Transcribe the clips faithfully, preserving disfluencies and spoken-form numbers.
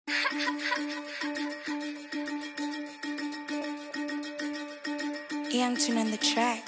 Young Tune on the track.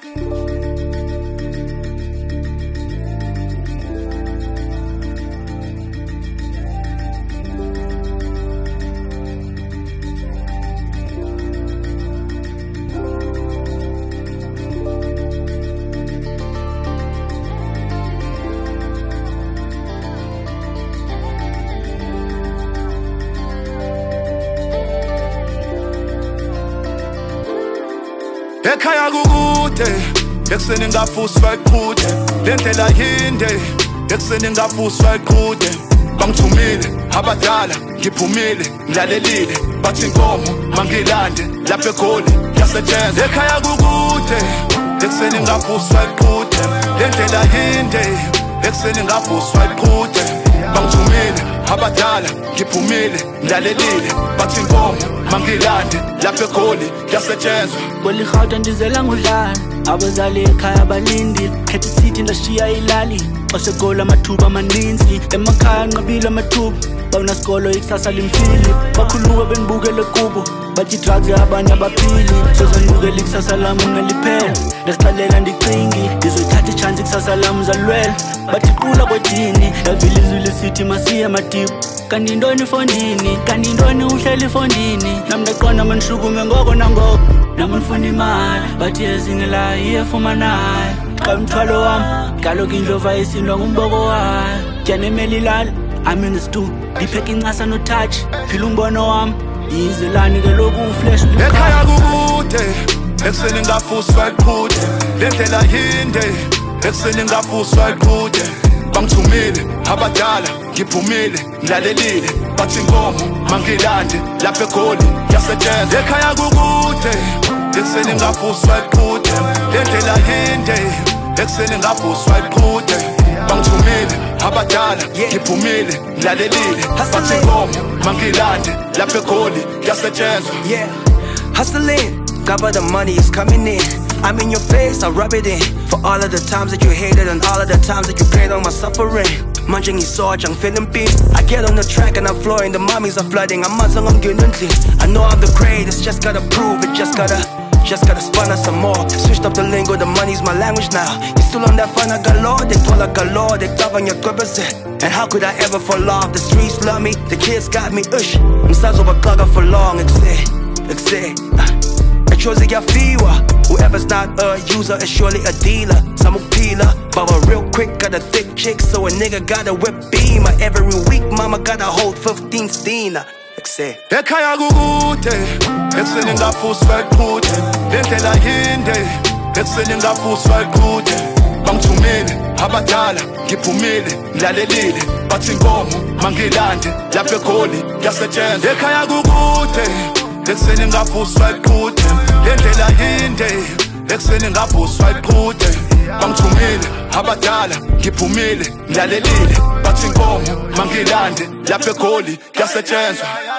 Ekhaya kukude ekuseni ngafuswa iqhude lendlela yinde ekuseni ngafuswa iqhude bangithumile abadala ngiphumile ngilalelile bathi inkomo mangilande lapha eGoli yasetshenzwa ekhaya kukude ekuseni ngafuswa iqhude lendlela yinde ekuseni ngafuswa iqhude bangithumile abadala ngiphumile ngilalelile bathi inkomo mangilande lapha eGoli yasetshenzwa Kweli Gauteng ndizela ngudlana abazali ekhaya balindile khethe sithi ndashiya ilali oseGoli amathuba amaninzi emakhaya nqabile amathuba bawunasikolo ikusasa limfili bakhuluka benibukele kubo bathi drugs abanye abaphili sozanibukela ikusasa lami ngaliphela ndasiqalela ndicingi ndizoyithatha ichance ikusasa lami zalwela bathi qula kwedini yavile izwi lisithi masiye matibu kanti intoni efondini kanti intoni uhleli efondini nami ndaqonda manishukume ngoko nangoko nami nifuna imali bathi ezingelayo iyefumanayo xa umthwalo wami kaloku indlova yesindwa ngumboko wayo ndyanemela ilala I'm in the stool ndipheka incasa no-touch phila umbono wami yizelani ke loku uflash ekhaya kukude ekuseni ngafuswa iqhude lendlela yinde ekuseni ngafuswa iqhude bangithumile abadala ngiphumile ngilalelile bathi inkomo mangilande lapha eGoli yasetshenzwa ekhaya kukude ekuseni ngafuswa iqhude lendlela yinde ekuseni ngafuswa iqhude bangithumile abadala ngiphumile ngilalelile bathi inkomo mangilande lapha eGoli yasetshenzwa. Yeah, hustling, cover the money is coming in. I'm in your face, I rub it in. For all of the times that you hated and all of the times that you played on my suffering. Munching is such, I'm feeling peace. I get on the track and I'm flowing, the mommies are flooding. I'm on I'm getting clean. I know I'm the greatest, just gotta prove it, just gotta Just gotta spun us some more. Switched up the lingo, the money's my language now. You still on that fun, I got law, they told I got law, they talk on your grippers. And how could I ever fall off? The streets love me, the kids got me, ush. I'm sad over clock for long, exit, exit. I chose it, fiwa. Whoever's not a user is surely a dealer. Some peeler, but real quick, got a thick chick, so a nigga got a whip beamer. Every week, mama gotta hold fifteen steamer. Ekhaya kukude ekuseni ngafuswa iqhude lendlela yinde ekuseni ngafuswa iqhude bangithumile abadala ngiphumile ngilalelile bathi inkomo mangilande lapha eGoli yasetshenzwa ekhaya kukude ekuseni ngafuswa iqhude lendlela yinde ekuseni ngafuswa iqhude bangithumile abadala ngiphumile ngilalelile bathi inkomo mangilande lapha eGoli yasetshenzwa.